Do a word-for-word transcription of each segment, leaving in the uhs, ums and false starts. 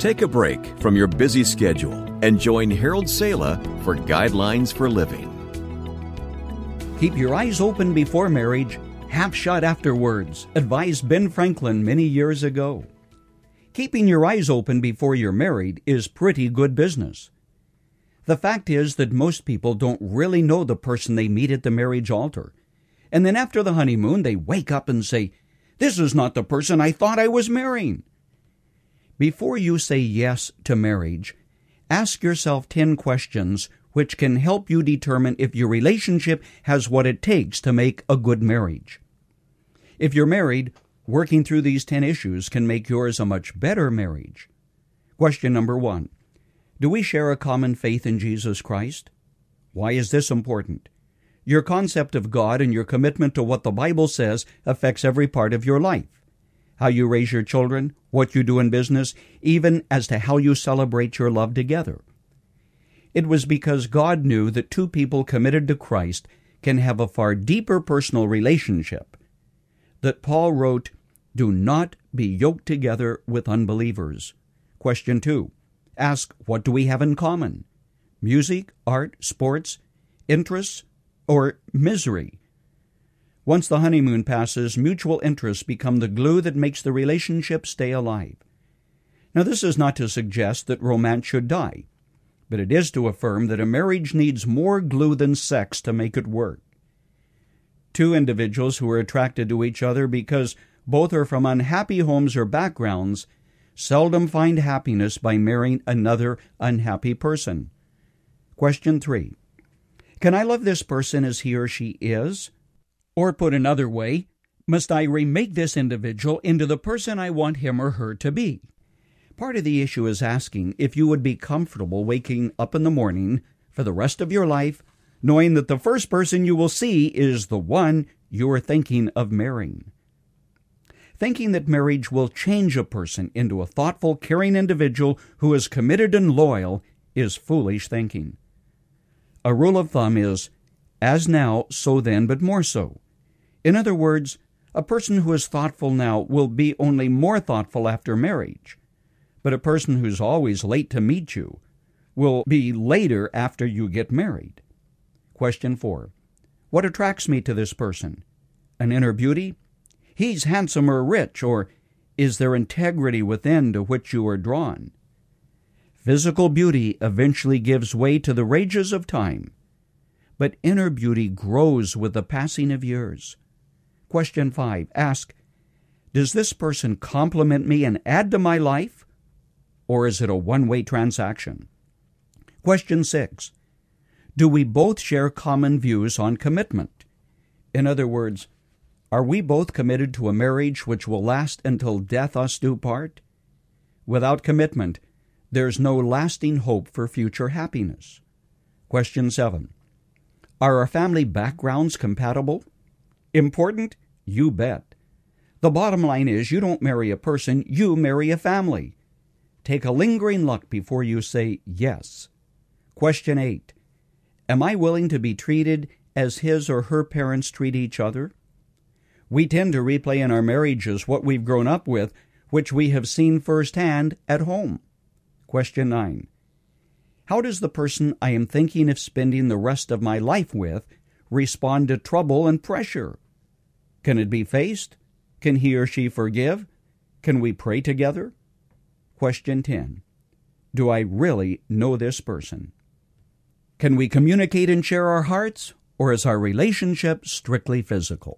Take a break from your busy schedule and join Harold Sala for Guidelines for Living. Keep your eyes open before marriage, half shut afterwards, advised Ben Franklin many years ago. Keeping your eyes open before you're married is pretty good business. The fact is that most people don't really know the person they meet at the marriage altar. And then after the honeymoon, they wake up and say, "This is not the person I thought I was marrying." Before you say yes to marriage, ask yourself ten questions which can help you determine if your relationship has what it takes to make a good marriage. If you're married, working through these ten issues can make yours a much better marriage. Question number one. Do we share a common faith in Jesus Christ? Why is this important? Your concept of God and your commitment to what the Bible says affects every part of your life. How you raise your children, what you do in business, even as to how you celebrate your love together. It was because God knew that two people committed to Christ can have a far deeper personal relationship that Paul wrote, "Do not be yoked together with unbelievers." Question two. Ask, what do we have in common? Music, art, sports, interests, or misery? Once the honeymoon passes, mutual interests become the glue that makes the relationship stay alive. Now, this is not to suggest that romance should die, but it is to affirm that a marriage needs more glue than sex to make it work. Two individuals who are attracted to each other because both are from unhappy homes or backgrounds seldom find happiness by marrying another unhappy person. Question three. Can I love this person as he or she is? Or put another way, must I remake this individual into the person I want him or her to be? Part of the issue is asking if you would be comfortable waking up in the morning for the rest of your life knowing that the first person you will see is the one you are thinking of marrying. Thinking that marriage will change a person into a thoughtful, caring individual who is committed and loyal is foolish thinking. A rule of thumb is, as now, so then, but more so. In other words, a person who is thoughtful now will be only more thoughtful after marriage, but a person who's always late to meet you will be later after you get married. Question four. What attracts me to this person? An inner beauty? He's handsome or rich, or is there integrity within to which you are drawn? Physical beauty eventually gives way to the rages of time, but inner beauty grows with the passing of years. Question five. Ask, does this person compliment me and add to my life, or is it a one-way transaction? Question six. Do we both share common views on commitment? In other words, are we both committed to a marriage which will last until death us do part? Without commitment, there's no lasting hope for future happiness. Question seven. Are our family backgrounds compatible? Important? You bet. The bottom line is you don't marry a person, you marry a family. Take a lingering look before you say yes. Question eight. Am I willing to be treated as his or her parents treat each other? We tend to replay in our marriages what we've grown up with, which we have seen firsthand at home. Question nine. How does the person I am thinking of spending the rest of my life with respond to trouble and pressure? Can it be faced? Can he or she forgive? Can we pray together? Question ten. Do I really know this person? Can we communicate and share our hearts, or is our relationship strictly physical?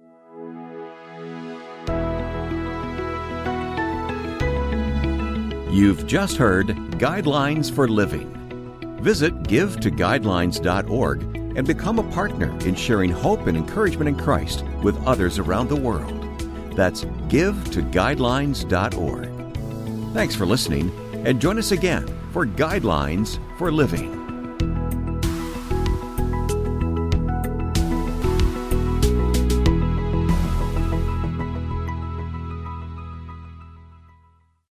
You've just heard Guidelines for Living. Visit give to guidelines dot org and become a partner in sharing hope and encouragement in Christ with others around the world. That's give to guidelines dot org. Thanks for listening, and join us again for Guidelines for Living.